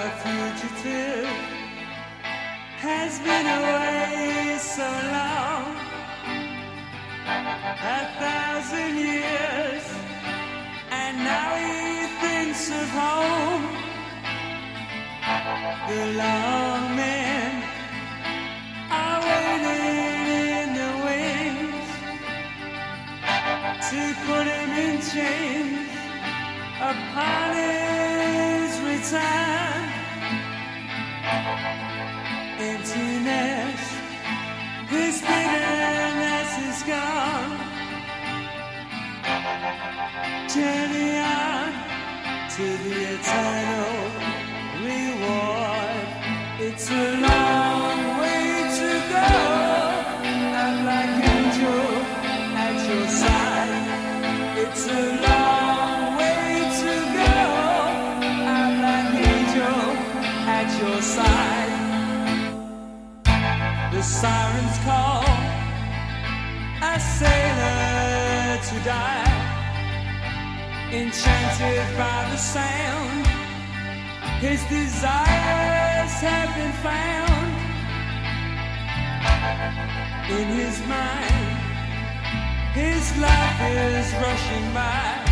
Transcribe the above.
a fugitive, has been away so long, 1,000 years, and now he thinks of home. The lawmen are waiting in the wings to put him in chains upon his return. Emptiness, his bitterness is gone. Journey on to the eternal reward. It's a long way to go. I'm like angel at your side. It's a long way to go. I'm like angel at your side. The sirens call a sailor to die, enchanted by the sound. His desires have been found. In his mind, his life is rushing by.